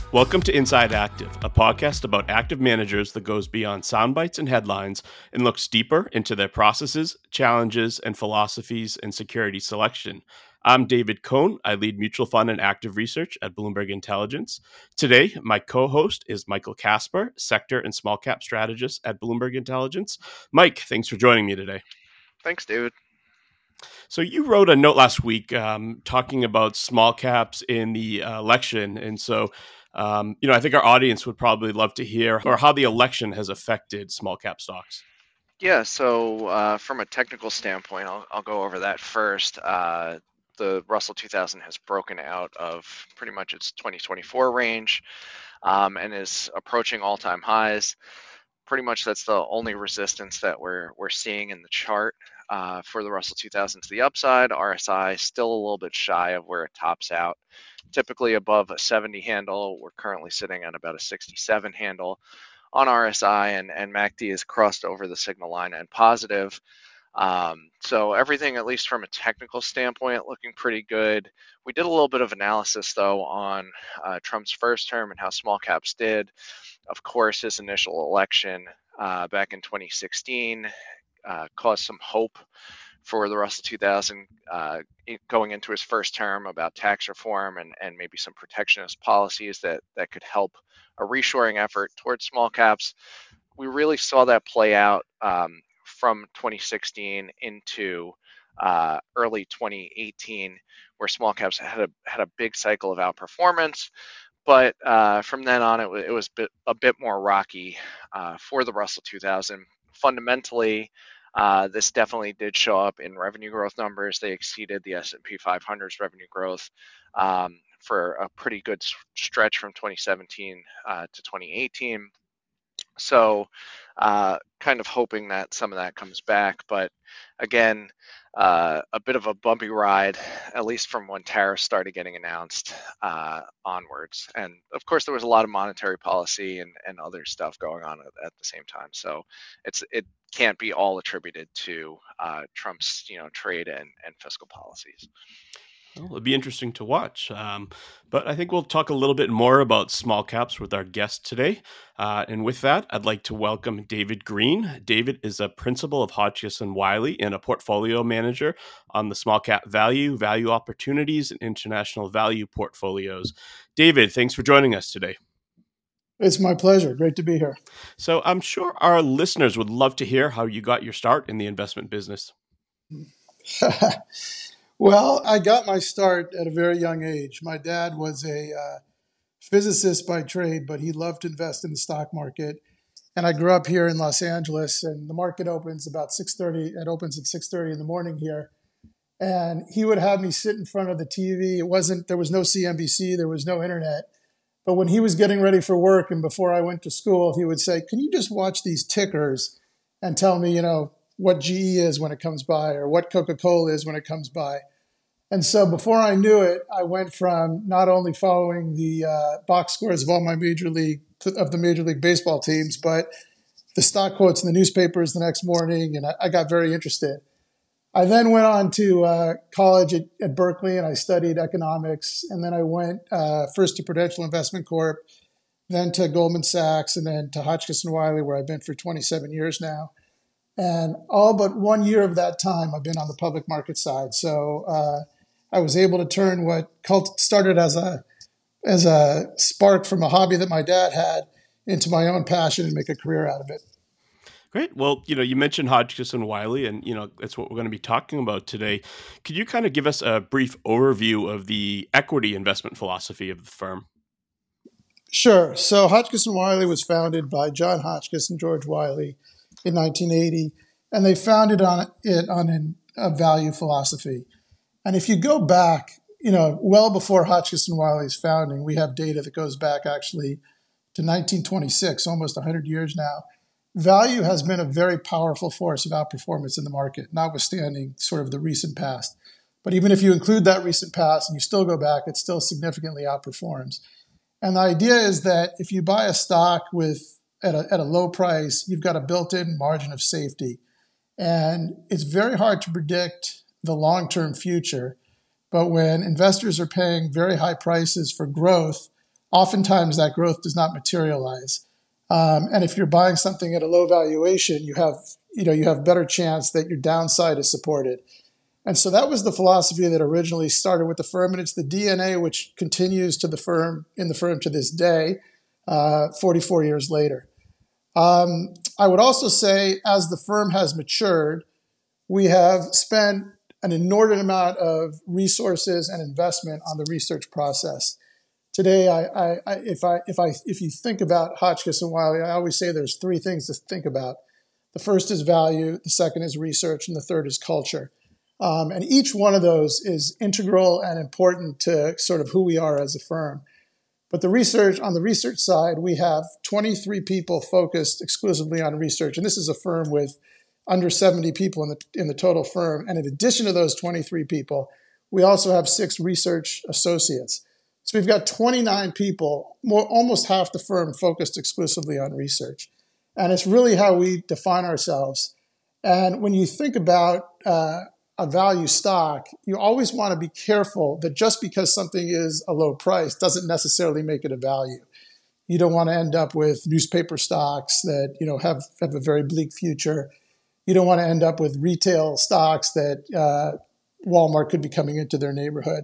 Welcome to Inside Active, a podcast about active managers that goes beyond sound bites and headlines and looks deeper into their processes, challenges, and philosophies in security selection. I'm David Cohn. I lead mutual fund and active research at Bloomberg Intelligence. Today, my co-host is Michael Casper, sector and small cap strategist at Bloomberg Intelligence. Mike, thanks for joining me today. Thanks, David. So you wrote a note last week talking about small caps in the election, and so I think our audience would probably love to hear or how the election has affected small cap stocks. Yeah, so from a technical standpoint, I'll go over that first. The Russell 2000 has broken out of pretty much its 2024 range and is approaching all-time highs. Pretty much that's the only resistance that we're seeing in the chart for the Russell 2000 to the upside. RSI still a little bit shy of where it tops out. Typically above a 70 handle. We're currently sitting at about a 67 handle on RSI, and MACD has crossed over the signal line and positive. So everything, at least from a technical standpoint, looking pretty good. We did a little bit of analysis, though, on Trump's first term and how small caps did. Of course, his initial election back in 2016 caused some hope for the Russell 2000 going into his first term about tax reform and maybe some protectionist policies that could help a reshoring effort towards small caps. We really saw that play out from 2016 into early 2018, where small caps had a big cycle of outperformance. But from then on, it was a bit more rocky for the Russell 2000. Fundamentally, this definitely did show up in revenue growth numbers. They exceeded the S&P 500's revenue growth for a pretty good stretch from 2017 to 2018. So kind of hoping that some of that comes back. But again, a bit of a bumpy ride, at least from when tariffs started getting announced onwards. And of course, there was a lot of monetary policy and other stuff going on at the same time. So it can't be all attributed to Trump's trade and fiscal policies. Well, it'll be interesting to watch. But I think we'll talk a little bit more about small caps with our guest today. And with that, I'd like to welcome David Green. David is a principal of Hotchkiss & Wiley and a portfolio manager on the small cap value opportunities, and international value portfolios. David, thanks for joining us today. It's my pleasure. Great to be here. So I'm sure our listeners would love to hear how you got your start in the investment business. Well, I got my start at a very young age. My dad was a physicist by trade, but he loved to invest in the stock market. And I grew up here in Los Angeles, and the market opens about 6:30. It opens at 6:30 in the morning here. And he would have me sit in front of the TV. There was no CNBC, there was no internet. But when he was getting ready for work and before I went to school, he would say, "Can you just watch these tickers and tell me, what GE is when it comes by or what Coca-Cola is when it comes by?" And so before I knew it, I went from not only following the box scores of all my Major League Baseball teams, but the stock quotes in the newspapers the next morning, and I got very interested. I then went on to college at Berkeley, and I studied economics. And then I went first to Prudential Investment Corp, then to Goldman Sachs, and then to Hotchkiss & Wiley, where I've been for 27 years now. And all but 1 year of that time, I've been on the public market side. So I was able to turn what started as a spark from a hobby that my dad had into my own passion and make a career out of it. Great. Well, you mentioned Hotchkiss & Wiley, and, that's what we're going to be talking about today. Could you kind of give us a brief overview of the equity investment philosophy of the firm? Sure. So Hotchkiss & Wiley was founded by John Hotchkiss and George Wiley in 1980, and they founded on a value philosophy. And if you go back, well before Hotchkiss & Wiley's founding, we have data that goes back actually to 1926, almost 100 years now. Value has been a very powerful force of outperformance in the market, notwithstanding sort of the recent past. But even if you include that recent past and you still go back, it still significantly outperforms. And the idea is that if you buy a stock at a low price, you've got a built-in margin of safety. And it's very hard to predict the long-term future. But when investors are paying very high prices for growth, oftentimes that growth does not materialize. And if you're buying something at a low valuation, you have better chance that your downside is supported. And so that was the philosophy that originally started with the firm, and it's the DNA which continues in the firm to this day, 44 years later. I would also say, as the firm has matured, we have spent an inordinate amount of resources and investment on the research process. Today, if you think about Hotchkiss and Wiley, I always say there's three things to think about. The first is value, the second is research, and the third is culture. And each one of those is integral and important to sort of who we are as a firm. But on the research side, we have 23 people focused exclusively on research. And this is a firm with under 70 people in the total firm. And in addition to those 23 people, we also have 6 research associates. So we've got 29 people, almost half the firm focused exclusively on research. And it's really how we define ourselves. And when you think about a value stock, you always want to be careful that just because something is a low price doesn't necessarily make it a value. You don't want to end up with newspaper stocks that have a very bleak future. You don't want to end up with retail stocks that Walmart could be coming into their neighborhood.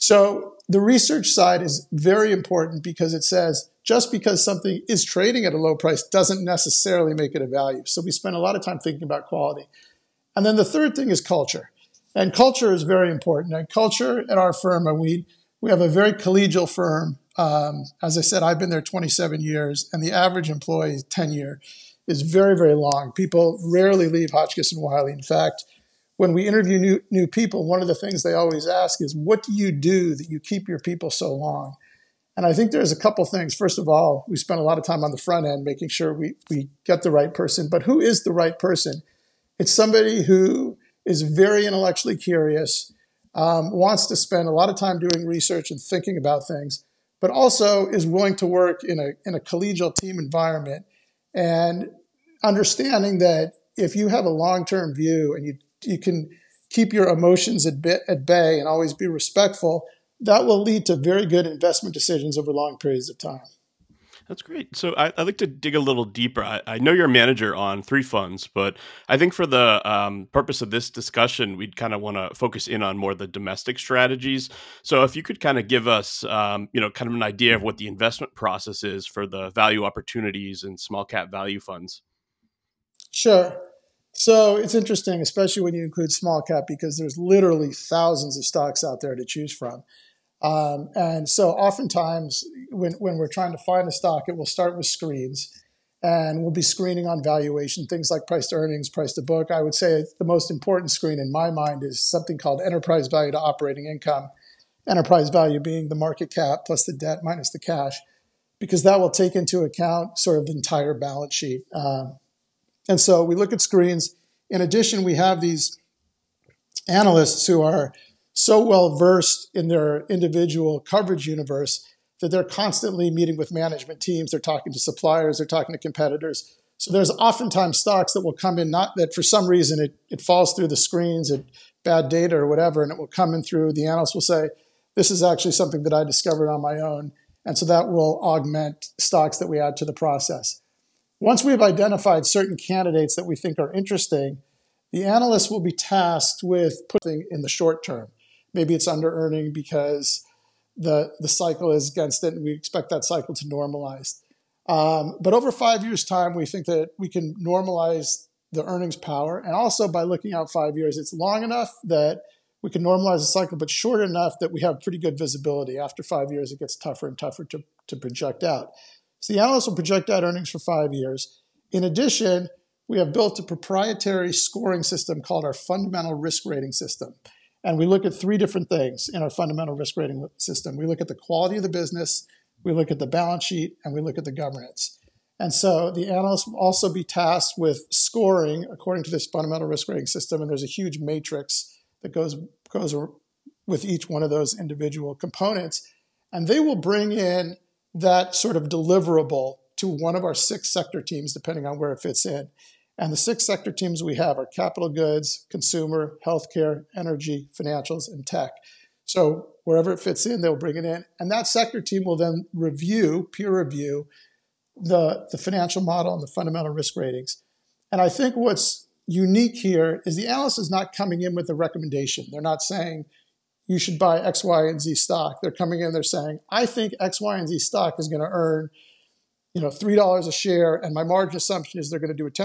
So the research side is very important because it says just because something is trading at a low price doesn't necessarily make it a value. So we spend a lot of time thinking about quality. And then the third thing is culture. And culture is very important. And culture at our firm, and we have a very collegial firm. As I said, I've been there 27 years, and the average employee tenure is very, very long. People rarely leave Hotchkiss and Wiley. In fact, when we interview new people, one of the things they always ask is, what do you do that you keep your people so long? And I think there's a couple things. First of all, we spend a lot of time on the front end making sure we get the right person. But who is the right person? It's somebody who is very intellectually curious, wants to spend a lot of time doing research and thinking about things, but also is willing to work in a collegial team environment and understanding that if you have a long-term view and you can keep your emotions at bay and always be respectful, that will lead to very good investment decisions over long periods of time. That's great. So I'd like to dig a little deeper. I know you're a manager on 3 funds, but I think for the purpose of this discussion, we'd kind of want to focus in on more the domestic strategies. So if you could kind of give us, kind of an idea of what the investment process is for the value opportunities and small cap value funds. Sure. So it's interesting, especially when you include small cap, because there's literally thousands of stocks out there to choose from. And so oftentimes when we're trying to find a stock, it will start with screens, and we'll be screening on valuation, things like price to earnings, price to book. I would say the most important screen in my mind is something called enterprise value to operating income, enterprise value being the market cap plus the debt minus the cash, because that will take into account sort of the entire balance sheet. And so we look at screens. In addition, we have these analysts who are so well versed in their individual coverage universe that they're constantly meeting with management teams. They're talking to suppliers. They're talking to competitors. So there's oftentimes stocks that will come in, not that for some reason it falls through the screens at bad data or whatever, and it will come in through. The analyst will say, this is actually something that I discovered on my own. And so that will augment stocks that we add to the process. Once we've identified certain candidates that we think are interesting, the analyst will be tasked with putting in the short term. Maybe it's under earning because the cycle is against it and we expect that cycle to normalize. But over 5 years' time, we think that we can normalize the earnings power. And also by looking out 5 years, it's long enough that we can normalize the cycle, but short enough that we have pretty good visibility. After 5 years, it gets tougher and tougher to project out. So the analyst will project out earnings for 5 years. In addition, we have built a proprietary scoring system called our fundamental risk rating system. And we look at 3 different things in our fundamental risk rating system. We look at the quality of the business, we look at the balance sheet, and we look at the governance. And so the analyst will also be tasked with scoring according to this fundamental risk rating system. And there's a huge matrix that goes with each one of those individual components. And they will bring in that sort of deliverable to one of our 6 sector teams, depending on where it fits in. And the 6 sector teams we have are capital goods, consumer, healthcare, energy, financials, and tech. So wherever it fits in, they'll bring it in. And that sector team will then peer review the financial model and the fundamental risk ratings. And I think what's unique here is the analyst is not coming in with a recommendation. They're not saying you should buy X, Y, and Z stock. They're coming in, they're saying, I think X, Y, and Z stock is going to earn $3 a share, and my margin assumption is they're going to do a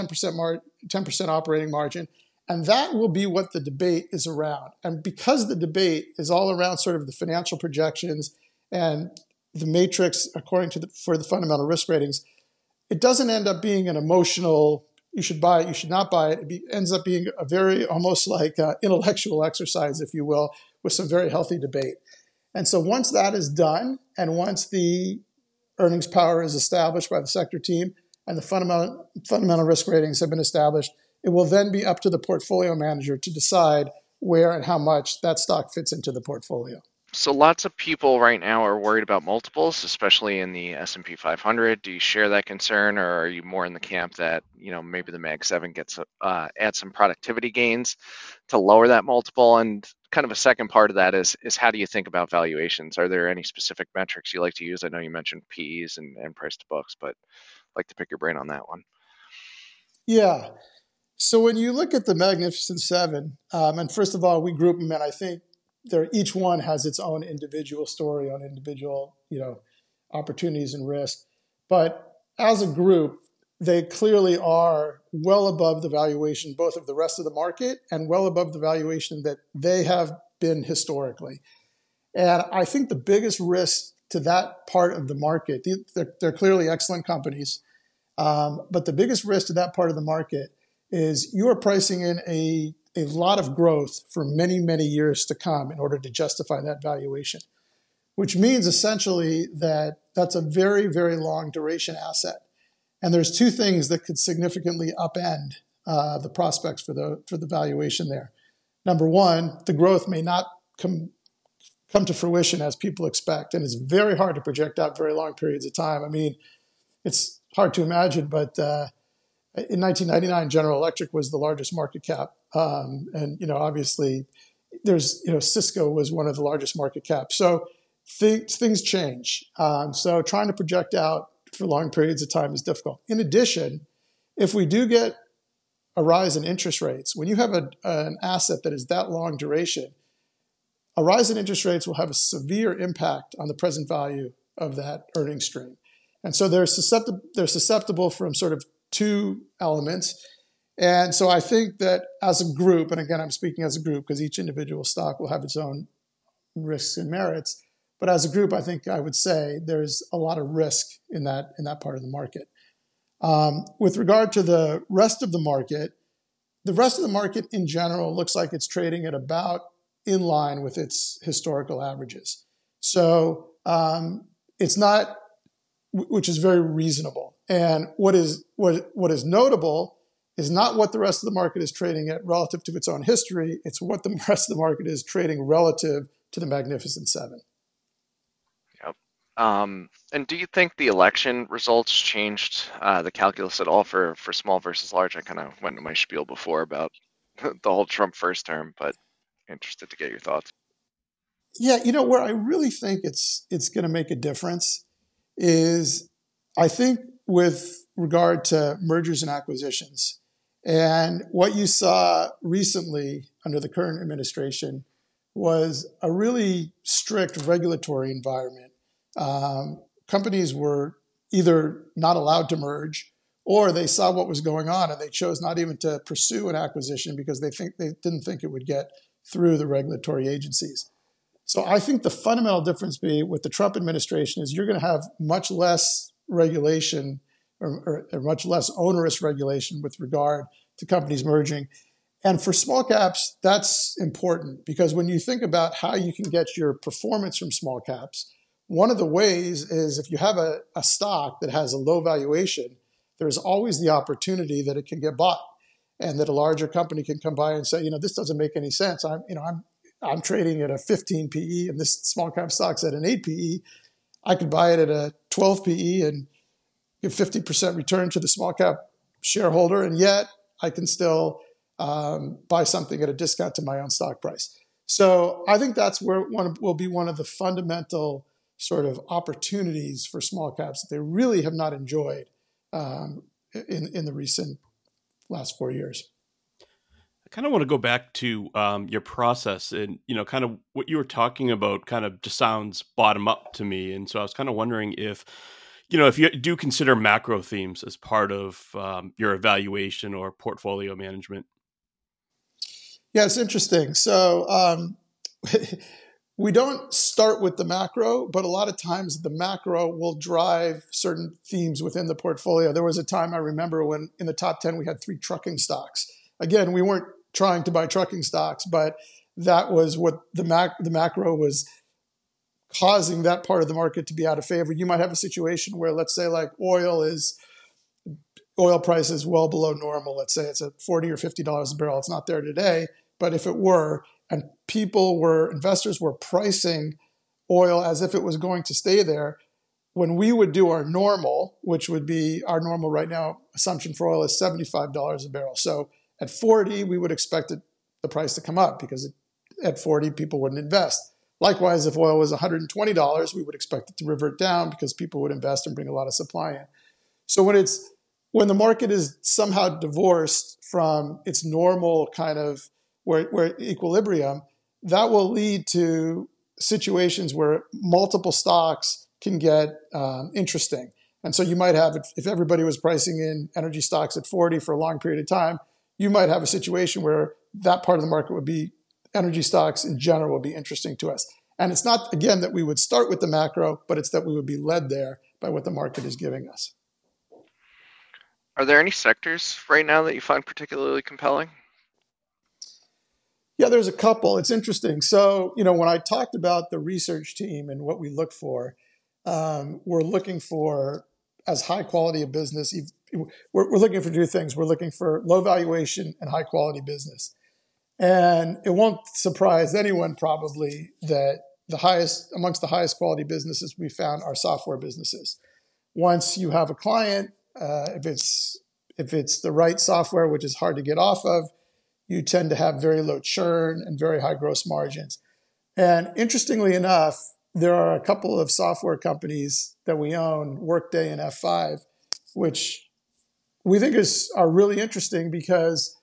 10% operating margin. And that will be what the debate is around. And because the debate is all around sort of the financial projections and the matrix for the fundamental risk ratings, it doesn't end up being an emotional, you should buy it, you should not buy it. It ends up being a very almost like intellectual exercise, if you will, with some very healthy debate. And so once that is done, and once the earnings power is established by the sector team and the fundamental risk ratings have been established, it will then be up to the portfolio manager to decide where and how much that stock fits into the portfolio. So lots of people right now are worried about multiples, especially in the S&P 500. Do you share that concern, or are you more in the camp that maybe the Mag 7 gets add some productivity gains to lower that multiple? And kind of a second part of that is how do you think about valuations? Are there any specific metrics you like to use? I know you mentioned PEs and price to books, but I'd like to pick your brain on that one. Yeah. So when you look at the Magnificent Seven, and first of all, we group them, and I think each one has its own individual story on individual, opportunities and risks. But as a group, they clearly are well above the valuation, both of the rest of the market and well above the valuation that they have been historically. And I think the biggest risk to that part of the market, they're clearly excellent companies, but the biggest risk to that part of the market is you are pricing in a lot of growth for many, many years to come in order to justify that valuation, which means essentially that that's a very, very long duration asset. And there's two things that could significantly upend the prospects for the valuation there. Number one, the growth may not come to fruition as people expect, and it's very hard to project out very long periods of time. I mean, it's hard to imagine, but in 1999, General Electric was the largest market cap. And obviously there's, Cisco was one of the largest market caps. So things change. So trying to project out for long periods of time is difficult. In addition, if we do get a rise in interest rates, when you have an asset that is that long duration, a rise in interest rates will have a severe impact on the present value of that earnings stream. And so they're susceptible from sort of two elements. And so I think that as a group, and again, I'm speaking as a group because each individual stock will have its own risks and merits. But as a group, I think I would say there's a lot of risk in that part of the market. With regard to the rest of the market in general looks like it's trading at about in line with its historical averages. So it's not, which is very reasonable. And what is notable is not what the rest of the market is trading at relative to its own history. It's what the rest of the market is trading relative to the Magnificent Seven. Yep. And do you think the election results changed the calculus at all for small versus large? I kind of went into my spiel before about the whole Trump first term, but interested to get your thoughts. Yeah, where I really think it's going to make a difference is I think with regard to mergers and acquisitions. And what you saw recently under the current administration was a really strict regulatory environment. Companies were either not allowed to merge, or they saw what was going on and they chose not even to pursue an acquisition because they didn't think it would get through the regulatory agencies. So I think the fundamental difference with the Trump administration is you're going to have much less regulation or much less onerous regulation with regard to companies merging. And for small caps, that's important because when you think about how you can get your performance from small caps, one of the ways is if you have a stock that has a low valuation, there's always the opportunity that it can get bought and that a larger company can come by and say, this doesn't make any sense. I'm trading at a 15 PE and this small cap stock's at an 8 PE. I could buy it at a 12 PE and give 50% return to the small cap shareholder, and yet I can still buy something at a discount to my own stock price. So I think that's where will be one of the fundamental sort of opportunities for small caps that they really have not enjoyed in the recent last 4 years. I kind of want to go back to your process, and kind of what you were talking about kind of just sounds bottom up to me. And so I was kind of wondering if you do consider macro themes as part of your evaluation or portfolio management. Yeah, it's interesting. So we don't start with the macro, but a lot of times the macro will drive certain themes within the portfolio. There was a time I remember when in the top 10 we had 3 trucking stocks. Again, we weren't trying to buy trucking stocks, but that was what the macro was causing that part of the market to be out of favor. You might have a situation where, let's say, like oil price is well below normal. Let's say it's at $40 or $50 a barrel. It's not there today, but if it were, and investors were pricing oil as if it was going to stay there, when we would do our normal, which would be our normal right now, assumption for oil is $75 a barrel. So at 40, we would expect the price to come up because at 40, people wouldn't invest. Likewise, if oil was $120, we would expect it to revert down because people would invest and bring a lot of supply in. So when the market is somehow divorced from its normal kind of where equilibrium, that will lead to situations where multiple stocks can get interesting. And so you might have, if everybody was pricing in energy stocks at 40 for a long period of time, you might have a situation where that part of the market would be, energy stocks in general would be interesting to us. And it's not, again, that we would start with the macro, but it's that we would be led there by what the market is giving us. Are there any sectors right now that you find particularly compelling? Yeah, there's a couple. It's interesting. So, when I talked about the research team and what we look for, we're looking for as high quality a business. We're looking for 2 things. We're looking for low valuation and high quality business. And it won't surprise anyone probably that amongst the highest quality businesses we found are software businesses. Once you have a client, if it's the right software, which is hard to get off of, you tend to have very low churn and very high gross margins. And interestingly enough, there are a couple of software companies that we own, Workday and F5, which we think are really interesting because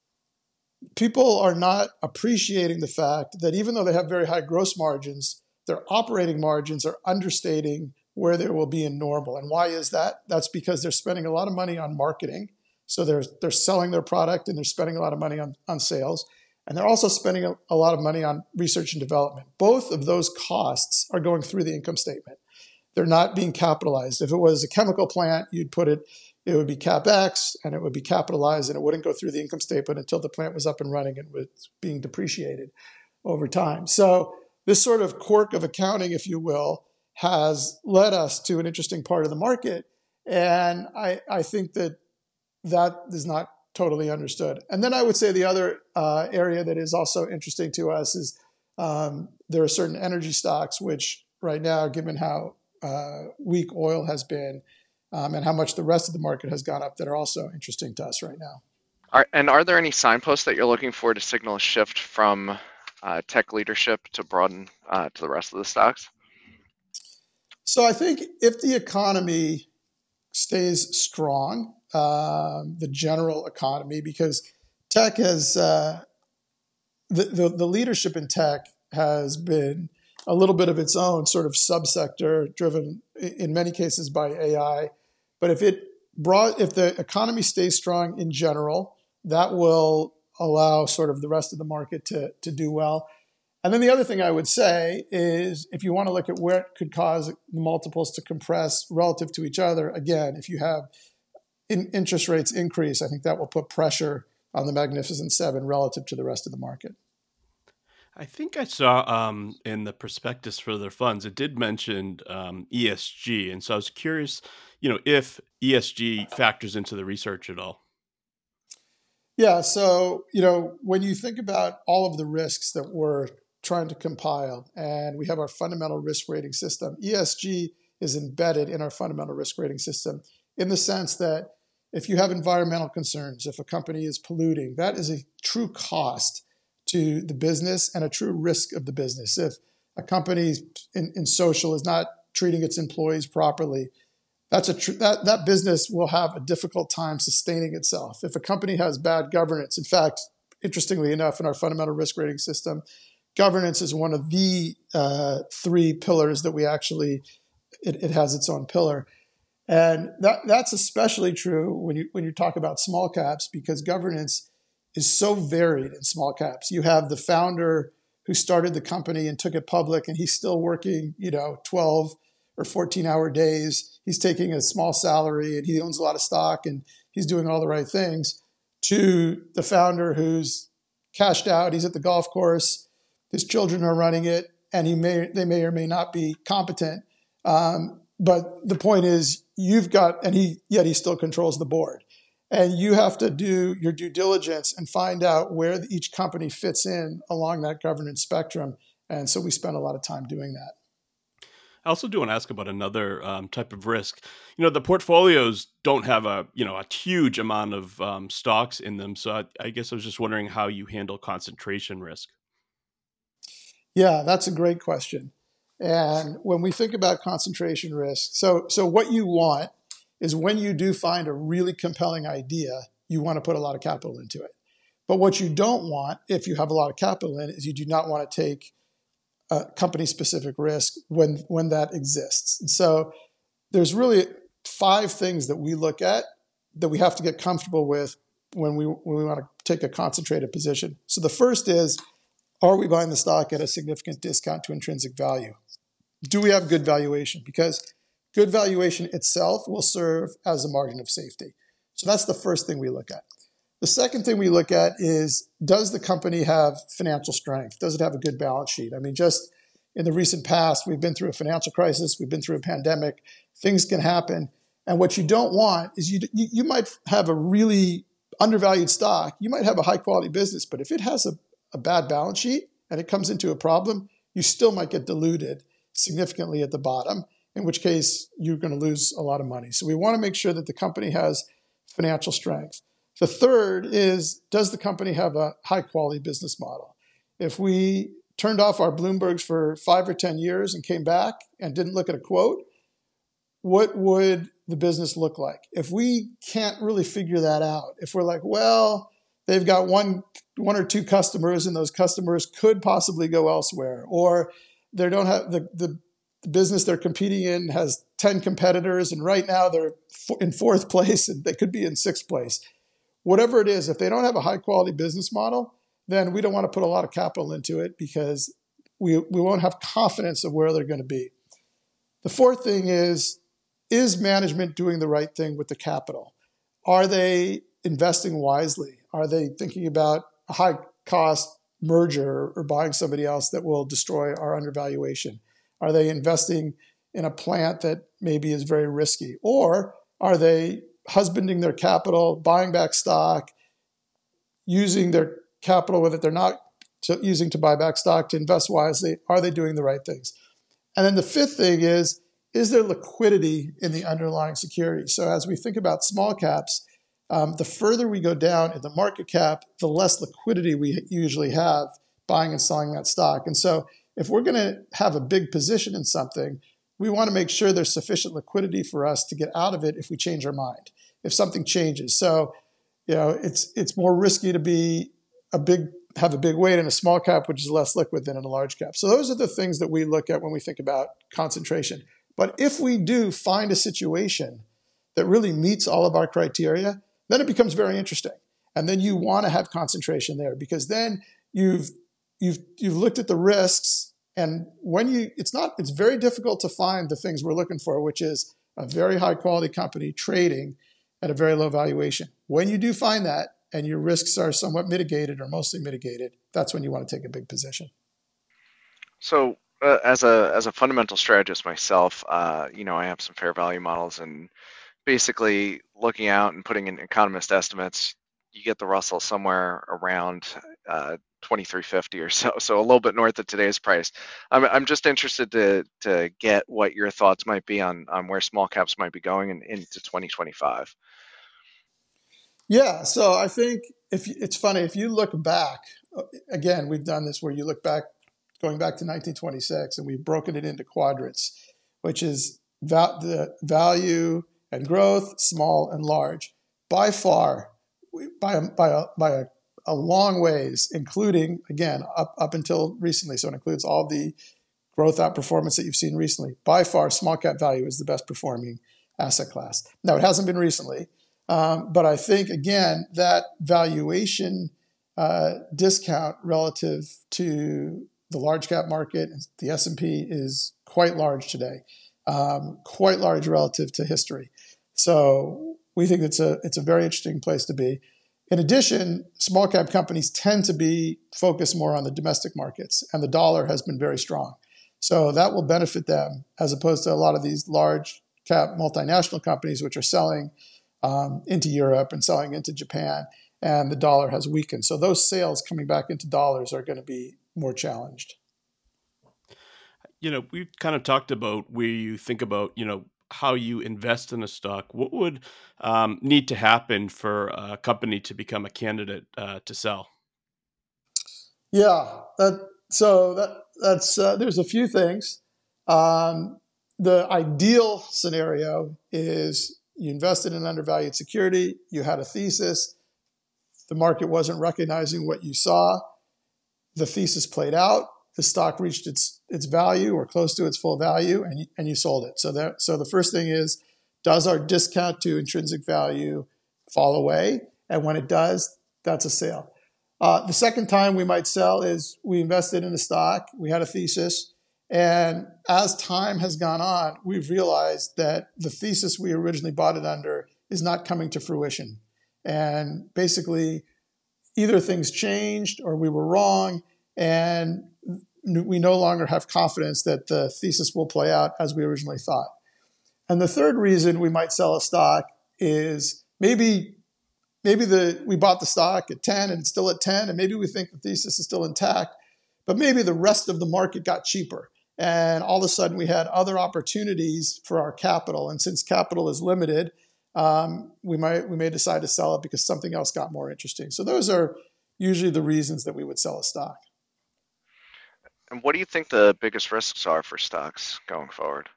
people are not appreciating the fact that even though they have very high gross margins, their operating margins are understating where they will be in normal. And why is that? That's because they're spending a lot of money on marketing. So they're selling their product and they're spending a lot of money on sales. And they're also spending a lot of money on research and development. Both of those costs are going through the income statement. They're not being capitalized. If it was a chemical plant, it would be CapEx and it would be capitalized and it wouldn't go through the income statement until the plant was up and running and was being depreciated over time. So this sort of quirk of accounting, if you will, has led us to an interesting part of the market. And I think that is not totally understood. And then I would say the other area that is also interesting to us is there are certain energy stocks, which right now, given how weak oil has been and how much the rest of the market has gone up, that are also interesting to us right now. Are there any signposts that you're looking for to signal a shift from tech leadership to broaden to the rest of the stocks? So I think if the economy stays strong, the general economy, because tech has the leadership in tech has been a little bit of its own sort of subsector, driven in many cases by AI. But if the economy stays strong in general, that will allow sort of the rest of the market to do well. And then the other thing I would say is if you want to look at where it could cause the multiples to compress relative to each other, again, if you have interest rates increase, I think that will put pressure on the Magnificent Seven relative to the rest of the market. I think I saw in the prospectus for their funds, it did mention ESG. And so I was curious, if ESG factors into the research at all. Yeah. So, when you think about all of the risks that we're trying to compile, and we have our fundamental risk rating system, ESG is embedded in our fundamental risk rating system in the sense that if you have environmental concerns, if a company is polluting, that is a true cost to the business and a true risk of the business. If a company in social is not treating its employees properly, that business will have a difficult time sustaining itself. If a company has bad governance, in fact, interestingly enough, in our fundamental risk rating system, governance is one of the three pillars that we actually, it has its own pillar. And that's especially true when you talk about small caps, because governance is so varied in small caps. You have the founder who started the company and took it public, and he's still working, 12 or 14-hour days. He's taking a small salary and he owns a lot of stock and he's doing all the right things, to the founder who's cashed out, he's at the golf course, his children are running it, and they may or may not be competent. But the point is, yet he still controls the board. And you have to do your due diligence and find out where each company fits in along that governance spectrum. And so we spend a lot of time doing that. I also do want to ask about another type of risk. The portfolios don't have a huge amount of stocks in them. So I guess I was just wondering how you handle concentration risk. Yeah, that's a great question. And when we think about concentration risk, so what you want is, when you do find a really compelling idea, you want to put a lot of capital into it. But what you don't want, if you have a lot of capital in it, is you do not want to take a company-specific risk when that exists. And so there's really 5 things that we look at that we have to get comfortable with when we want to take a concentrated position. So the first is, are we buying the stock at a significant discount to intrinsic value? Do we have good valuation? Because good valuation itself will serve as a margin of safety. So that's the first thing we look at. The second thing we look at is, does the company have financial strength? Does it have a good balance sheet? I mean, just in the recent past, we've been through a financial crisis, we've been through a pandemic, things can happen. And what you don't want is, you might have a really undervalued stock, you might have a high quality business, but if it has a bad balance sheet and it comes into a problem, you still might get diluted significantly at the bottom, in which case you're going to lose a lot of money. So we want to make sure that the company has financial strength. The third is, does the company have a high quality business model? If we turned off our Bloombergs for 5 or 10 years and came back and didn't look at a quote, what would the business look like? If we can't really figure that out, if we're like, well, they've got one or two customers and those customers could possibly go elsewhere, or they don't have the business they're competing in has 10 competitors and right now they're in 4th place and they could be in 6th place. Whatever it is, if they don't have a high quality business model, then we don't want to put a lot of capital into it, because we won't have confidence of where they're going to be. The fourth thing is management doing the right thing with the capital? Are they investing wisely? Are they thinking about a high cost merger or buying somebody else that will destroy our undervaluation? Are they investing in a plant that maybe is very risky? Or are they husbanding their capital, buying back stock, using their capital that they're not using to buy back stock to invest wisely? Are they doing the right things? And then the fifth thing is there liquidity in the underlying security? So as we think about small caps, the further we go down in the market cap, the less liquidity we usually have buying and selling that stock. And so if we're going to have a big position in something, we want to make sure there's sufficient liquidity for us to get out of it if we change our mind, if something changes. So, it's more risky to have a big weight in a small cap, which is less liquid, than in a large cap. So those are the things that we look at when we think about concentration. But if we do find a situation that really meets all of our criteria, then it becomes very interesting. And then you want to have concentration there, because then you've looked at the risks, and it's very difficult to find the things we're looking for, which is a very high quality company trading at a very low valuation. When you do find that, and your risks are somewhat mitigated or mostly mitigated, that's when you want to take a big position. So as a fundamental strategist myself, I have some fair value models, and basically looking out and putting in economist estimates, you get the Russell somewhere around 2350 or so, a little bit north of today's price. I'm just interested to get what your thoughts might be on where small caps might be going into 2025. Yeah, so I think if it's funny, if you look back, again, we've done this where you look back, going back to 1926, and we've broken it into quadrants, which is the value and growth, small and large. By far, by a long ways, including, again, up until recently, so it includes all the growth outperformance that you've seen recently. By far, small cap value is the best performing asset class. Now, it hasn't been recently, but I think, again, that valuation discount relative to the large cap market, the S&P, is quite large today, quite large relative to history. So we think it's a very interesting place to be. In addition, small cap companies tend to be focused more on the domestic markets, and the dollar has been very strong. So that will benefit them as opposed to a lot of these large cap multinational companies, which are selling into Europe and selling into Japan, and the dollar has weakened. So those sales coming back into dollars are going to be more challenged. We've kind of talked about where you think about, how you invest in a stock. What would need to happen for a company to become a candidate to sell? Yeah, that's there's a few things. The ideal scenario is you invested in an undervalued security, you had a thesis, the market wasn't recognizing what you saw, the thesis played out, the stock reached its value or close to its full value, and you sold it. So the first thing is, does our discount to intrinsic value fall away? And when it does, that's a sale. The second time we might sell is we invested in a stock, we had a thesis, and as time has gone on, we've realized that the thesis we originally bought it under is not coming to fruition. And basically, either things changed or we were wrong, and we no longer have confidence that the thesis will play out as we originally thought. And the third reason we might sell a stock is maybe we bought the stock at 10 and it's still at 10, and maybe we think the thesis is still intact, but maybe the rest of the market got cheaper. And all of a sudden we had other opportunities for our capital. And since capital is limited, we may decide to sell it because something else got more interesting. So those are usually the reasons that we would sell a stock. And what do you think the biggest risks are for stocks going forward?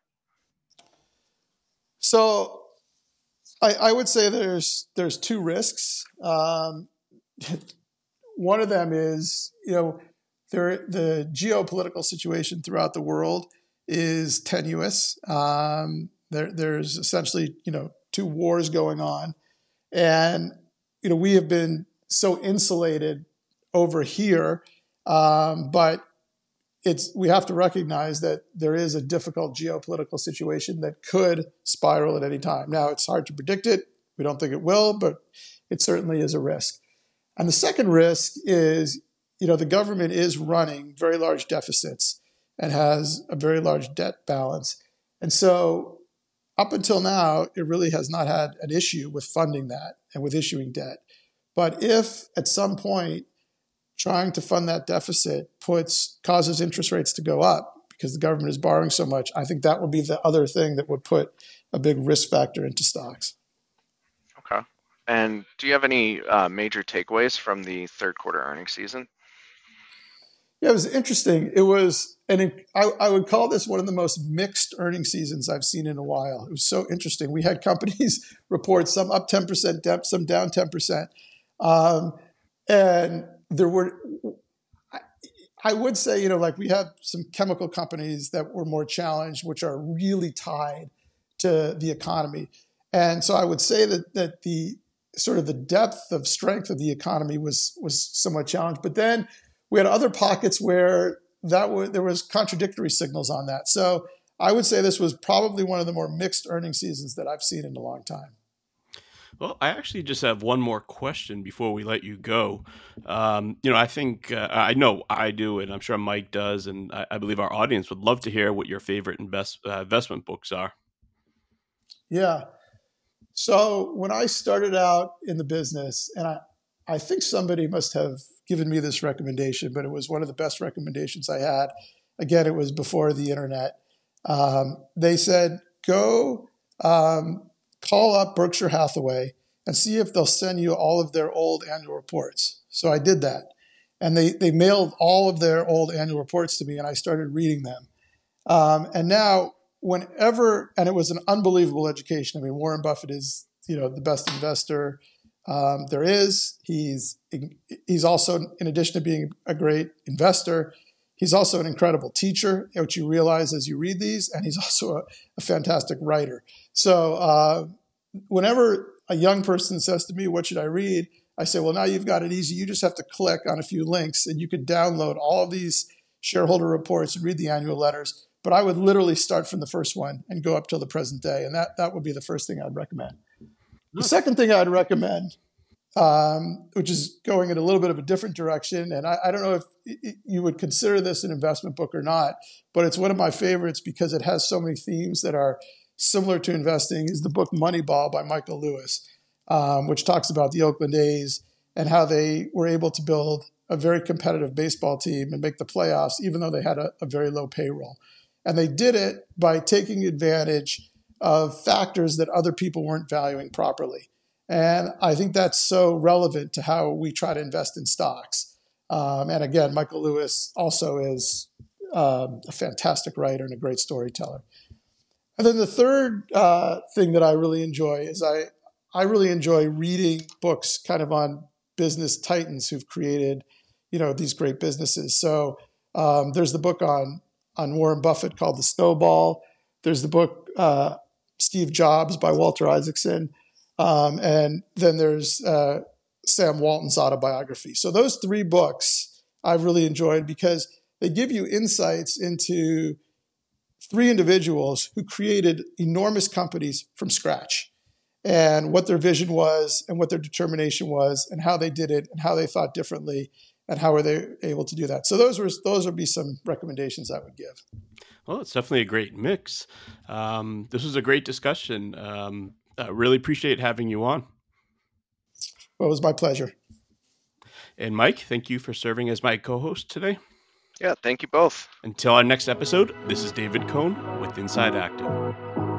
So I would say there's two risks. One of them is, the geopolitical situation throughout the world is tenuous. There's essentially, two wars going on. And, we have been so insulated over here, but we have to recognize that there is a difficult geopolitical situation that could spiral at any time. Now, it's hard to predict it. We don't think it will, but it certainly is a risk. And the second risk is, the government is running very large deficits and has a very large debt balance. And so up until now, it really has not had an issue with funding that and with issuing debt. But if at some point trying to fund that deficit causes interest rates to go up because the government is borrowing so much, I think that would be the other thing that would put a big risk factor into stocks. Okay. And do you have any major takeaways from the third quarter earnings season? Yeah, it was interesting. It was, I would call this one of the most mixed earnings seasons I've seen in a while. It was so interesting. We had companies report some up 10%, some down 10%. And there were, I would say, we had some chemical companies that were more challenged, which are really tied to the economy. And so I would say that the sort of the depth of strength of the economy was somewhat challenged. But then we had other pockets where there was contradictory signals on that. So I would say this was probably one of the more mixed earnings seasons that I've seen in a long time. Well, I actually just have one more question before we let you go. I think I know I do, and I'm sure Mike does, and I believe our audience would love to hear what your favorite investment books are. Yeah. So when I started out in the business, and I think somebody must have given me this recommendation, but it was one of the best recommendations I had. Again, it was before the internet. They said, go call up Berkshire Hathaway and see if they'll send you all of their old annual reports. So I did that. And they mailed all of their old annual reports to me, and I started reading them. And now, whenever, and it was an unbelievable education. I mean, Warren Buffett is, the best investor there is. He's also, in addition to being a great investor, he's also an incredible teacher, which you realize as you read these, and he's also a fantastic writer. So whenever a young person says to me, what should I read? I say, well, now you've got it easy. You just have to click on a few links and you could download all of these shareholder reports and read the annual letters. But I would literally start from the first one and go up till the present day. And that would be the first thing I'd recommend. The second thing I'd recommend, which is going in a little bit of a different direction, and I don't know if you would consider this an investment book or not, but it's one of my favorites because it has so many themes that are similar to investing, is the book Moneyball by Michael Lewis, which talks about the Oakland A's and how they were able to build a very competitive baseball team and make the playoffs, even though they had a very low payroll. And they did it by taking advantage of factors that other people weren't valuing properly. And I think that's so relevant to how we try to invest in stocks. And again, Michael Lewis also is a fantastic writer and a great storyteller. And then the third thing that I really enjoy is I really enjoy reading books kind of on business titans who've created, these great businesses. So there's the book on Warren Buffett called The Snowball. There's the book Steve Jobs by Walter Isaacson. And then there's Sam Walton's autobiography. So those three books I've really enjoyed because they give you insights into three individuals who created enormous companies from scratch and what their vision was and what their determination was and how they did it and how they thought differently and how were they able to do that. So those would be some recommendations I would give. Well, it's definitely a great mix. This was a great discussion. I really appreciate having you on. Well, it was my pleasure. And Mike, thank you for serving as my co-host today. Yeah, thank you both. Until our next episode, this is David Cohn with Inside Active.